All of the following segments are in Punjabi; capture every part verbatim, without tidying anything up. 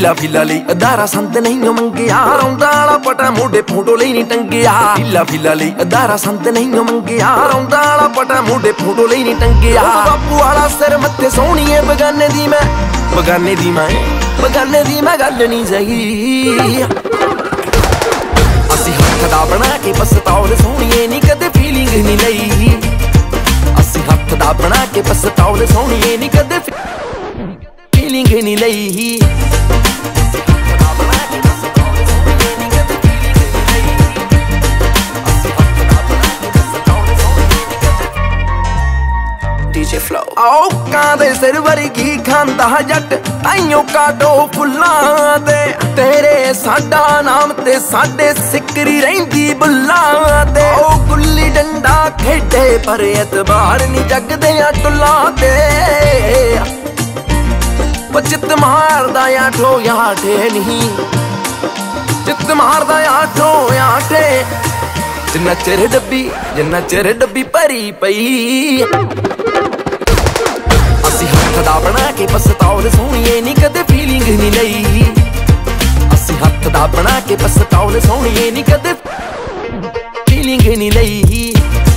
ਹੀਲਾ ਫਿਲਾ ਲਈ ਅਦਾਰਾ ਸੰਤ ਨਹੀਂ ਓ ਮੰਗਿਆ ਰੌਂਦਾ ਵਾਲਾ ਪਟਾ ਮੋਢੇ ਫੋਟੋ ਲਈ ਨਹੀਂ ਟੰਗਿਆ ਹੀਲਾ ਫਿਲਾ ਲਈ ਅਦਾਰਾ ਸੰਤ ਨਹੀਂ ਓ ਮੰਗਿਆ ਰੌਂਦਾ ਵਾਲਾ ਪਟਾ ਮੋਢੇ ਫੋਟੋ ਲਈ ਨਹੀਂ ਟੰਗਿਆ ਬਾਪੂ ਵਾਲਾ ਸਿਰ ਮੱਥੇ ਸੋਹਣੀਏ ਬਗਾਨੇ ਦੀ ਮੈਂ ਬਗਾਨੇ ਦੀ ਮੈਂ ਬਗਾਨੇ ਦੀ ਮੈਂ ਗੱਲ ਨਹੀਂ ਸਹੀ ਅਸੀਂ ਹੱਥ ਦਾ ਬਣਾ ਕੇ ਪਸਤੌਲ ਸੋਹਣੀਏ ਨਹੀਂ ਕਦੇ ਫੀਲਿੰਗ ਨਹੀਂ ਲਈ ਅਸੀਂ ਹੱਥ ਦਾ ਬਣਾ ਕੇ ਪਸਤੌਲ ਸੋਹਣੀਏ ਨਹੀਂ ਕਦੇ ਫੀਲਿੰਗ ਨਹੀਂ ਲਈ ਆਓ ਕਾਂ ਦੇ ਸਿਰ ਵਰਗੀ ਖਾਂਦਾ ਜੱਟ ਤਾਈਓ ਕਾਟੋ ਫੁੱਲਾਂ ਤੇ ਤੇਰੇ ਸਾਡਾ ਨਾਮ ਤੇ ਸਾਡੇ ਸਿਕਰੀ ਰਹਿੰਦੀ ਬੁੱਲਾਂ ਤੇ ਉਹ ਗੁੱਲੀ ਡੰਡਾ ਖੇਡੇ ਪਰ ਇਤਬਾਰ ਨਹੀਂ ਜਗਦੇ ਆ ਟੁੱਲਾਂ ਤੇ ਉਹ ਚਿੱਤ ਮਾਰਦਾ ਆ ਠੋਇਆ ਠੇ ਨਹੀਂ ਚਿੱਤ ਮਾਰਦਾ ਆ ਠੋਇਆ ਠੇ ਜਿੰਨਾ ਚਿਰ ਡੱਬੀ ਜਿੰਨਾ ਚਿਰ ਡੱਬੀ ਭਰੀ ਪਈ ਅਸੀਂ ਹੱਥ ਦਾ ਬਣਾ ਕੇ ਪਸਤੌਲ ਸੋਹਣੀਏ ਨਹੀਂ ਕਦੇ ਫੀਲਿੰਗ ਨਹੀਂ ਲਈ ਅਸੀਂ ਹੱਥ ਦਾ ਬਣਾ ਕੇ ਪਸਤੌਲ ਸੋਹਣੀਏ ਨਹੀਂ ਕਦੇ ਫੀਲਿੰਗ ਨਹੀਂ ਲਈ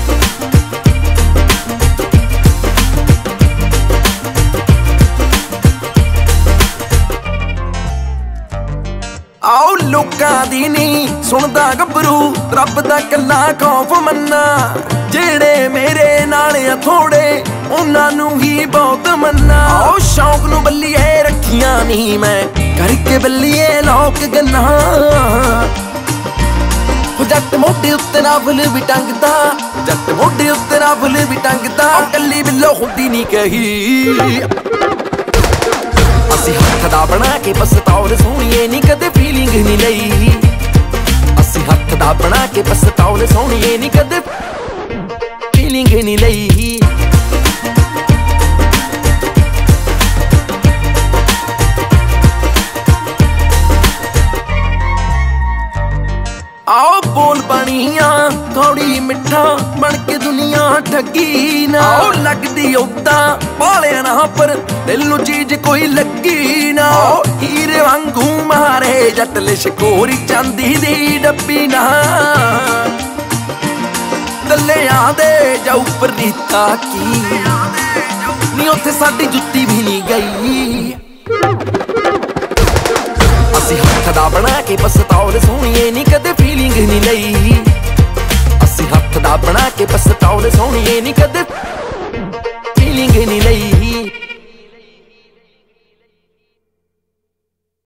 ਆਓ ਲੋਕਾਂ ਦੀ ਨਹੀਂ ਸੁਣਦਾ ਗੱਭਰੂ ਰੱਬ ਦਾ ਕੱਲਾ ਖੌਫ ਮੰਨਾ ਜਿਹੜੇ ਮੇਰੇ ਨਾਲ ਆ ਥੋੜੇ ਉਹਨਾਂ ਨੂੰ ਹੀ ਬਹੁਤ ਮੰਨਾ ਆਓ ਸ਼ੌਂਕ ਨੂੰ ਬੱਲੀਏ ਰੱਖੀਆਂ ਨਹੀਂ ਮੈਂ ਕਰਕੇ ਬੱਲੀਏ ਲੋਕ ਗੰਨਾ ਜੱਟ ਮੋਢੇ ਉੱਤੇ ਨਾ ਫੁੱਲ ਵੀ ਟੰਗਦਾ ਜੱਟ ਮੋਢੇ ਉੱਤੇ ਨਾ ਫੁੱਲ ਵੀ ਟੰਗਦਾ ਕੱਲੀ ਬਿੱਲੋ ਹੁੰਦੀ ਨਹੀਂ ਕਹੀ ਅਸੀਂ ਹੱਥ ਦਾ ਬਣਾ ਕੇ ਪਸਤੌਲ ਸੋਹਣੀਏ ਨਹੀਂ ਕਦੇ ਫੀਲਿੰਗ ਨਹੀਂ ਲਈ ਅਸੀਂ ਹੱਥ ਦਾ ਬਣਾ ਕੇ ਪਸਤੌਲ ਸੋਹਣੀਏ ਨਹੀਂ ਕਦੇ ਫੀਲਿੰਗ ਨਹੀਂ ਲਈ ਆਓ ਬੋਲ ਬਣੀਆਂ ਥੋੜੀ ਮਿੱਠਾ ਬਣ ਕੇ ਦੁਨੀਆ ਠੱਗੀ ਨਾ ਆਓ ਲੱਗਦੀ ਉਦਾਂ ਬਾਲਿਆ ਨਾ ਪਰ ਦਿਲ ਨੂੰ ਚੀਜ਼ ਕੋਈ ਲੱਗੀ ਨਾ ਹੀਰੇ ਵਾਂਗੂ ਮਾਰੇ ਜੱਟ ਲਿਸ਼ਕੋਰੀ ਚਾਂਦੀ ਦੀ ਡੱਬੀ ਨਾ ਗੱਲਿਆਂ ਦੇ ਜਾਊ ਪਰੀਤਾ ਕੀ ਨੀ ਉੱਥੇ ਸਾਡੀ ਜੁੱਤੀ ਵੀ ਨਹੀਂ ਗਈ ਅਸੀਂ ਹੱਥ ਦਾ ਬਣਾ ਕੇ ਪਸਤੌਲ ਸੋਹਣੀਏ ਨਹੀਂ ਕਦੇ ਫੀਲਿੰਗ ਨਹੀਂ ਲਈ ਅਸੀਂ ਹੱਥ ਦਾ ਬਣਾ ਕੇ ਪਸਤੌਲ ਸੋਹਣੀਏ ਨਹੀਂ ਕਦੇ ਫੀਲਿੰਗ ਨਹੀਂ ਲਈ